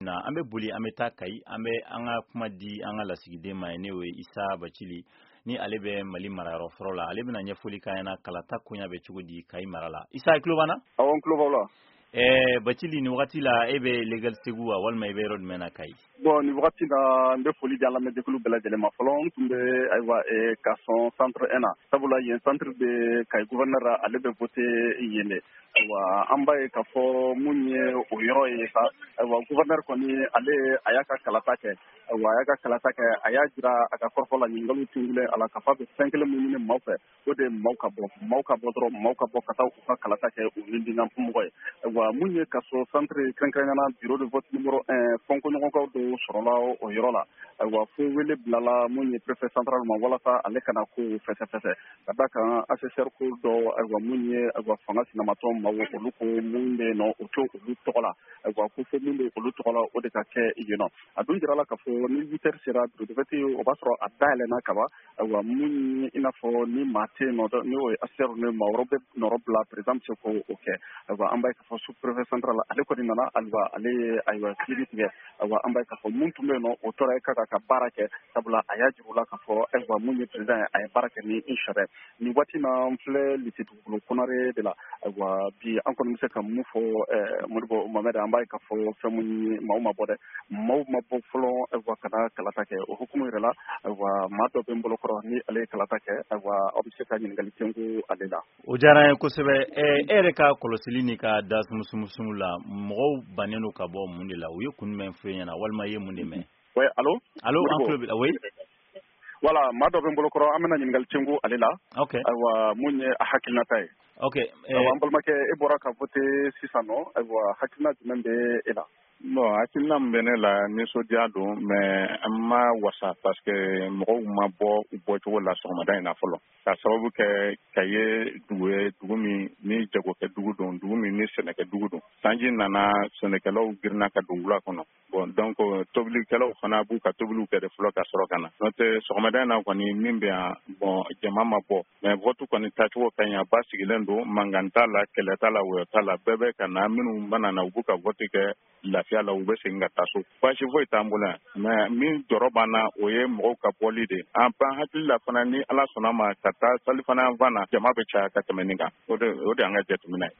Na an bɛ boli an bɛ taa Kayi an bɛ an ka kuma di an ka lasigiden ma ne o ye Isa Bacili ni ale bɛ Mali marayɔrɔ fɔlɔ la ale bɛna ɲɛfɔli k'an ɲɛna kalata koɲa bɛ cogo di Kayi mara la Isa i tulo b'an na awɔ n tulo b'aw la Bacili nin wagati la e bɛ Legal Segu wa walima i bɛ yɔrɔ jumɛn na Kayi bon nin wagati la n bɛ foli di an lamɛnjɛkulu bɛɛ lajɛlen ma fɔlɔ n tun bɛ ayiwa ka sɔn centre 1 na sabula yen centre bɛ Kayi gouverneur ale bɛ voté yen de ayiwa an b'a ye k'a fɔ mun ye o yɔrɔ ye sa ayiwa gouverneur kɔni ale a y'a ka kalata kɛ ayiwa a y'a ka kalata kɛ a y'a jira a ka kɔrɔfɔ la ɲininkaliw tingulen a la k'a fɔ a bɛ fɛn kelen min ɲini maaw fɛ o de ye maaw ka bɔ dɔrɔn maaw ka bɔ ka taa u ka kalata kɛ u ni dinanmɔgɔ ye ayiwa mun ye ka sɔrɔ centre kɛrɛnkɛrɛnnena bureau de vote numéro 1 fɔnkɔɲɔgɔnkaw dɔw sɔrɔla o yɔrɔ la ayiwa fo wele bilala mun ye préfet central ma walasa ale kana ko fɛsɛfɛsɛ ka da kan assesseur ko dɔ ayiwa mun ye ayiwa fanga sinamatɔ ma olu ko mun bɛ yen nɔ o to olu tɔgɔ la ayiwa ko fo min bɛ olu tɔgɔ la o de ka kɛ yen nɔ a dun jirala k'a fɔ ni 8 heures sera bureau de vote o b'a sɔrɔ a dayɛlɛnna kaban ayiwa mun i n'a fɔ ni maa tɛ yen nɔ n'o ye assesseur ni maa wɛrɛ bɛ nɔrɔ bila président bɛ se k'o kɛ ayiwa an b'a ye k'a fɔ sous préfet central ale kɔni nana ayiwa ale ye ayiwa kiiri tigɛ ayiwa an b'a ye k'a fɔ mun tun bɛ yen nɔ o tora k'a ka baara kɛ sabula a y'a jiru la k'a fɔ ayiwa mun ye président ye a ye baara kɛ ni sariya nin waati na n filɛ lise dugukolo kɔnɔre de la ayiwa bi an kɔni bɛ se ka mun fɔ Modibo Mohamed an b'a ye k'a fɔ fɛn mun ye maaw ma bɔ dɛ maaw ma bɔ fɔlɔ ayiwa ka na kalata kɛ o hukumu yɛrɛ la ayiwa maa dɔ bɛ n bolokɔrɔ ni ale ye kalata kɛ ayiwa aw bɛ se ka ɲininkali tengu ale la o diyara n ye kosɛbɛ e yɛrɛ ka kɔlɔsili ni ka da sumusumu la mɔgɔw bannen don ka bɔ mun de la u ye kun jumɛn f'e ɲɛna walima i ye mun de mɛn oui allo an tulo b'i la oui voilà maa dɔ bɛ n bolokɔrɔ an bɛna ɲininkali tengu ale la ok ayiwa mun ye a hakilinata ye ok an balimakɛ e bɔra ka voté sisan nɔ ayiwa hakilina jumɛn bɛ e la bon hakilina min bɛ ne la nisɔndiya don mais an ma wasa parce que mɔgɔw ma bɔ u bɔcogo la sɔgɔmada in na fɔlɔ ka sababu kɛ ka ye dugu min ni jagokɛ dugu don dugu min ni sɛnɛkɛ dugu don sanji nana sɛnɛkɛlaw girinna ka don wula kɔnɔ bon donc tobilikɛlaw fana b'u ka tobiliw kɛ de fɔlɔ ka sɔrɔ ka na n'o tɛ sɔgɔmada in na kɔni min bɛ yan bon jama ma bɔ mais vote kɔni tacogo ka ɲi a ba sigilen don mankan t'a la kɛlɛ t'a la wɔyɔ t'a la bɛɛ bɛ ka na minnu mana na u b'u ka vote kɛ lafiya la u bɛ segin ka taa so baasi foyi t'an bolo yan mais min jɔrɔ b'an na o ye mɔgɔw ka bɔli de an ban hakili la fana ni ala sɔnna ma ka taa sali fana fan na jama bɛ caya ka tɛmɛ nin kan o de y'an ka jateminɛ ye